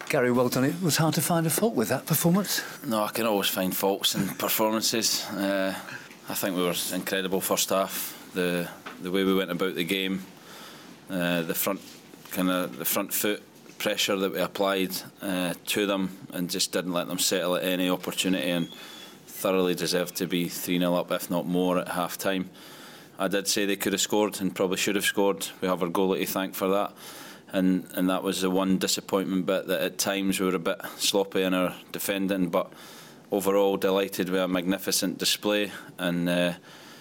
Gary, well done. It was hard to find a fault with that performance. No, I can always find faults in performances. I think we were incredible first half. The way we went about the game, the front foot pressure that we applied to them, and just didn't let them settle at any opportunity, and thoroughly deserved to be 3-0 up, if not more, at half time. I did say they could have scored and probably should have scored. We have our goalie to thank for that. And that was the one disappointment bit, that at times we were a bit sloppy in our defending, but overall delighted with a magnificent display, and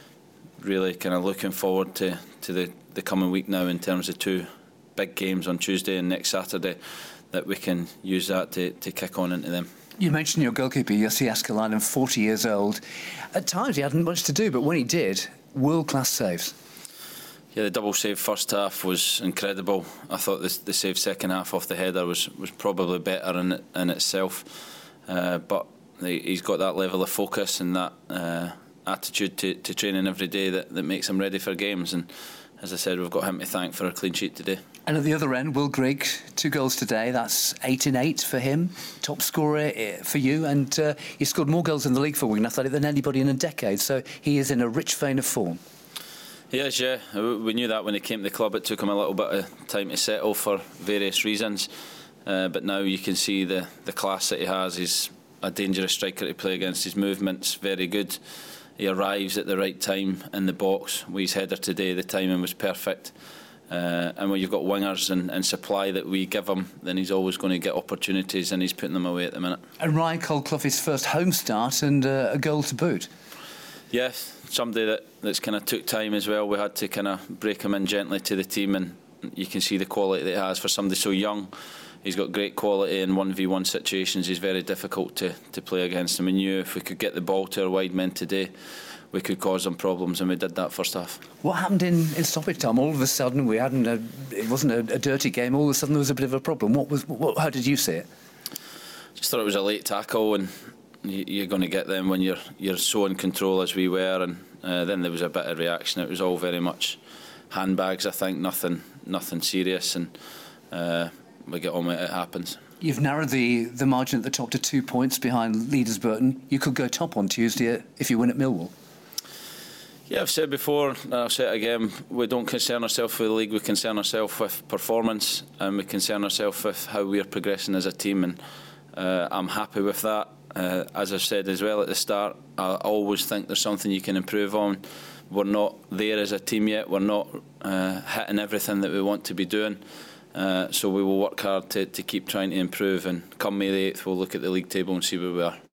really kind of looking forward to the coming week now, in terms of two big games on Tuesday and next Saturday, that we can use that to kick on into them. You mentioned your goalkeeper, Jussi Jääskeläinen, 40 years old. At times he hadn't much to do, but when he did, world-class saves. Yeah, the double save first half was incredible. I thought the save second half off the header was probably better in itself, but he's got that level of focus and that attitude to training every day that makes him ready for games. And as I said, we've got him to thank for a clean sheet today. And at the other end, Will Grigg, 2 goals today. That's 8 in 8 for him. Top scorer for you, and he scored more goals in the league for Wigan Athletic than anybody in a decade. So he is in a rich vein of form. He is, yeah. We knew that when he came to the club. It took him a little bit of time to settle for various reasons, but now you can see the class that he has. He's a dangerous striker to play against. His movement's very good. He arrives at the right time in the box. With his header today, the timing was perfect. And when you've got wingers and supply that we give him, then he's always going to get opportunities, and he's putting them away at the minute. And Ryan Cole-Clough, his first home start, and a goal to boot. Yes, somebody that's kind of took time as well. We had to kind of break him in gently to the team, and you can see the quality that he has for somebody so young. He's got great quality in 1v1 situations. He's very difficult to play against him. We knew if we could get the ball to our wide men today, we could cause them problems, and we did that first half. What happened in stoppage time? All of a sudden, it wasn't a dirty game. All of a sudden, there was a bit of a problem. How did you see it? Just thought it was a late tackle, and you're going to get them when you're so in control as we were, and then there was a bit of reaction. It was all very much handbags, I think, nothing serious, and we get on with it. It happens. You've narrowed the margin at the top to 2 points behind leaders Burton. You could go top on Tuesday if you win at Millwall. Yeah, I've said before, and I'll say it again, we don't concern ourselves with the league, we concern ourselves with performance, and we concern ourselves with how we're progressing as a team, and I'm happy with that. As I've said as well at the start, I always think there's something you can improve on. We're not there as a team yet, we're not hitting everything that we want to be doing, so we will work hard to keep trying to improve, and come May the 8th we'll look at the league table and see where we are.